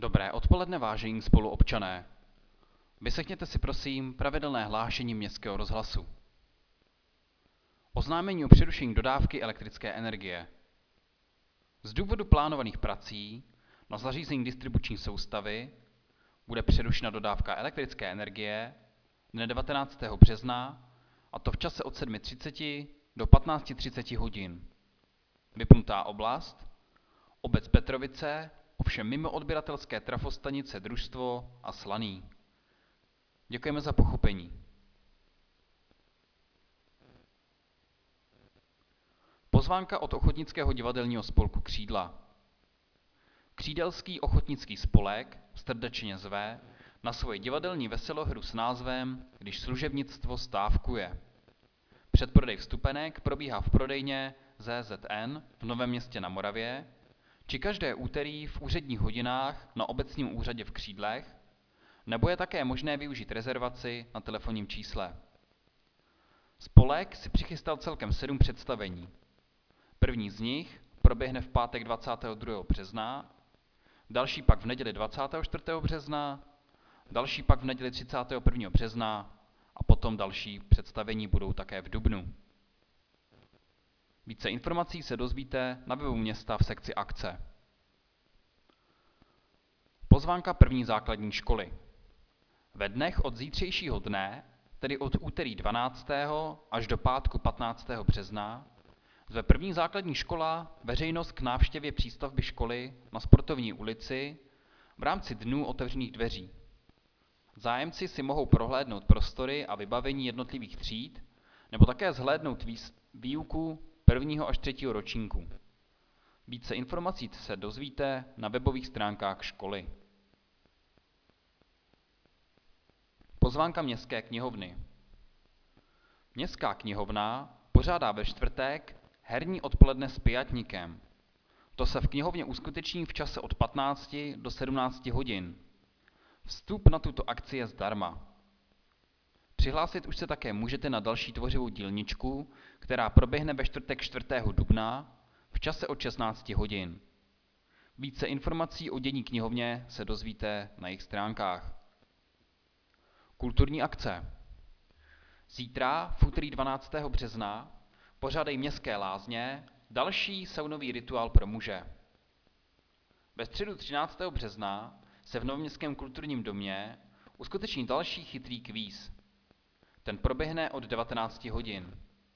Dobré odpoledne, vážení spoluobčané. Vyslechněte si prosím pravidelné hlášení Městského rozhlasu. Oznámení o přerušení dodávky elektrické energie. Z důvodu plánovaných prací na zařízení distribuční soustavy bude přerušena dodávka elektrické energie dne 19. března, a to v čase od 7:30 do 15:30 hodin. Vypnutá oblast: obec Petrovice, ovšem mimo odběratelské trafostanice Družstvo a Slaný. Děkujeme za pochopení. Pozvánka od Ochotnického divadelního spolku Křídla. Křídelský ochotnický spolek srdečně zve na svoji divadelní veselohru s názvem Když služebnictvo stávkuje. Předprodej vstupenek probíhá v prodejně ZZN v Novém Městě na Moravě či každé úterý v úředních hodinách na obecním úřadě v Křídlech, nebo je také možné využít rezervaci na telefonním čísle. Spolek si přichystal celkem 7 představení. První z nich proběhne v pátek 22. března, další pak v neděli 24. března, další pak v neděli 31. března a potom další představení budou také v dubnu. Více informací se dozvíte na webu města v sekci akce. Pozvánka první základní školy. Ve dnech od zítřejšího dne, tedy od úterý 12. až do pátku 15. března, zve první základní škola veřejnost k návštěvě přístavby školy na Sportovní ulici v rámci dnů otevřených dveří. Zájemci si mohou prohlédnout prostory a vybavení jednotlivých tříd nebo také zhlédnout výuku 1. až 3. ročníku. Více informací se dozvíte na webových stránkách školy. Pozvánka Městské knihovny. Městská knihovna pořádá ve čtvrtek herní odpoledne s pijatníkem. To se v knihovně uskuteční v čase od 15 do 17 hodin. Vstup na tuto akci je zdarma. Přihlásit už se také můžete na další tvořivou dílničku, která proběhne ve čtvrtek 4. dubna v čase od 16 hodin. Více informací o dění knihovně se dozvíte na jejich stránkách. Kulturní akce. Zítra, v úterý 12. března, pořádají Městské lázně další saunový rituál pro muže. Ve středu 13. března se v Novoměstském kulturním domě uskuteční další chytrý kvíz. Ten proběhne od 19 hodin.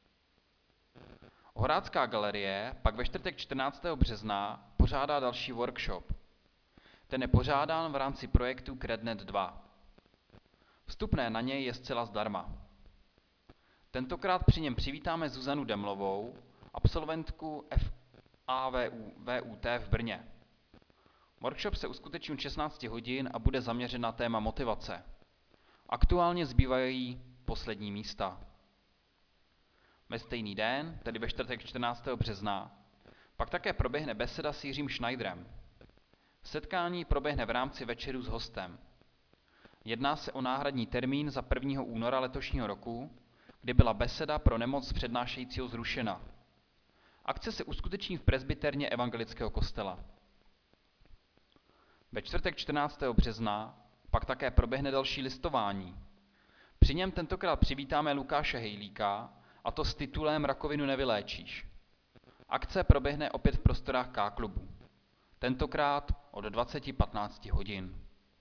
Horácká galerie pak ve čtvrtek 14. března pořádá další workshop. Ten je pořádán v rámci projektu CredNet 2. Vstupné na něj je zcela zdarma. Tentokrát při něm přivítáme Zuzanu Demlovou, absolventku FAVUT v Brně. Workshop se uskuteční od 16 hodin a bude zaměřen na téma motivace. Aktuálně zbývají poslední místa. Ve stejný den, tedy ve čtvrtek 14. března, pak také proběhne beseda s Jiřím Schneiderem. Setkání proběhne v rámci večeru s hostem. Jedná se o náhradní termín za 1. února letošního roku, kdy byla beseda pro nemoc přednášejícího zrušena. Akce se uskuteční v presbyterně evangelického kostela. Ve čtvrtek 14. března pak také proběhne další listování. Při něm tentokrát přivítáme Lukáše Hejlíka, a to s titulem Rakovinu nevyléčíš. Akce proběhne opět v prostorách K-klubu. Tentokrát od 20:15 hodin.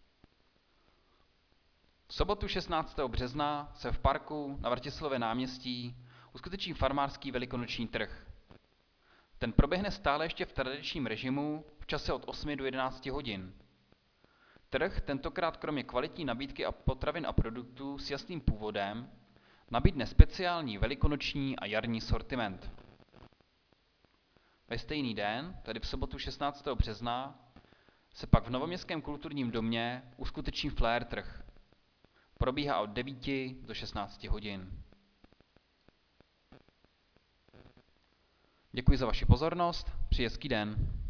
V sobotu 16. března se v parku na Vrtislově náměstí uskuteční farmářský velikonoční trh. Ten proběhne stále ještě v tradičním režimu v čase od 8 do 11 hodin. Trh tentokrát kromě kvalitní nabídky a potravin a produktů s jasným původem nabídne speciální velikonoční a jarní sortiment. Ve stejný den, tedy v sobotu 16. března, se pak v Novoměstském kulturním domě uskuteční flair trh. Probíhá od 9 do 16 hodin. Děkuji za vaši pozornost, přeji hezký den.